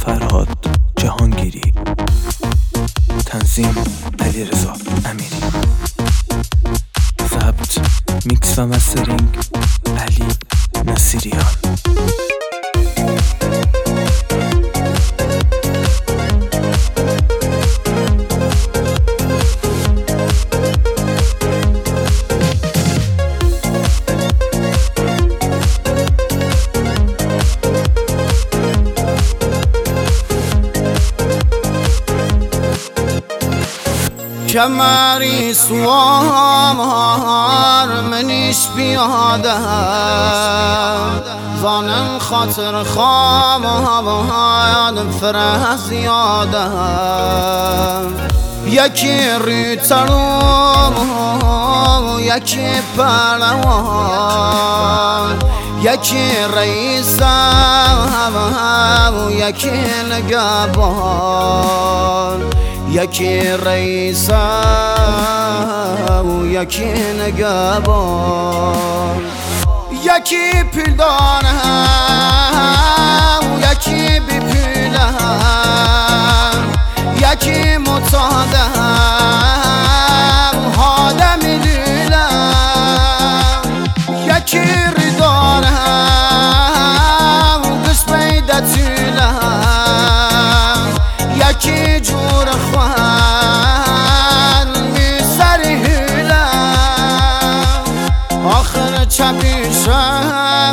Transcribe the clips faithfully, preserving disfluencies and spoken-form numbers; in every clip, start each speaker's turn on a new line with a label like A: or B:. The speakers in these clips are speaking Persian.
A: فرهاد جهانگیری، تنظیم علیرضا امیری، ضبط میکس و مسترینگ علی نصیریان.
B: کمری سوار منیش بیاده زانم خاطر خواب و فره زیاده یکی ریترو یکی پهلوان یکی رئیسم یکی نگهبان یکی رئیسم و یکی نگهبان یکی پیلدارم و یکی بی پیلم یکی متادم هاده میدیلم یکی ریدارم و گش بیده تیلم یکی جور خوان می سری هیلم آخر چپیشم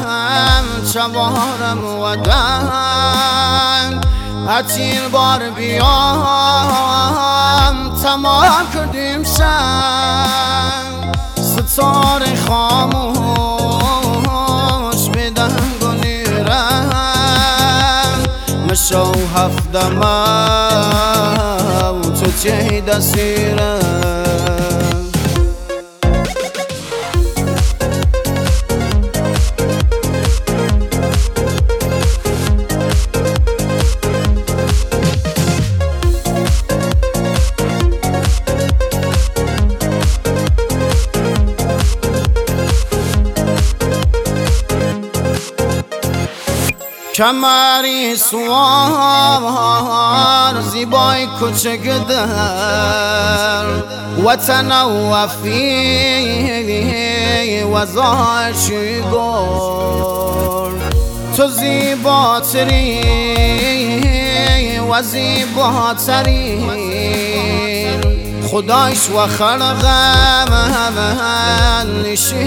B: چوارم ودن اتیل بار بیام تمام کردیم شم ستاره خاموش بدن گنیرم مشو هفدمه و تو چه دستیرم کمری سوار زیبای کوچک در وطن وفی و زاشی گل تو زیباتری و زیباترین خدایش و خلقم نشی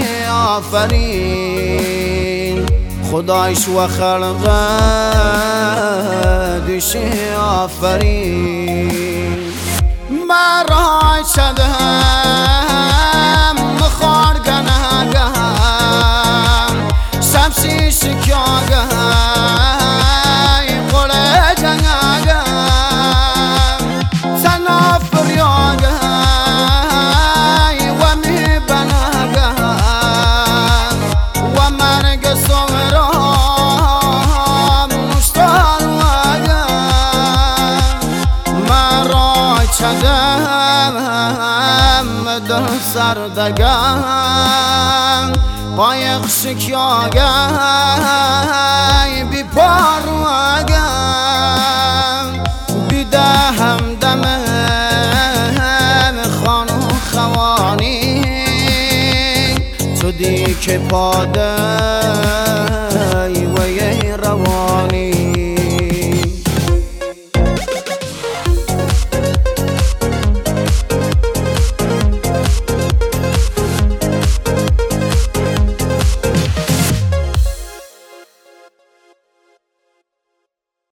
B: آفرین خدایش و خلقدش آفرین مرای شدم مخار گناهگم شمشی شکیاگم قره جنگم تنها فریاگم و می بناگم و مرگ سومرا چدم در سردگم قایق شکیاگم بی پارواگم بی دهم دمم خانو خوانی تو دی که پادم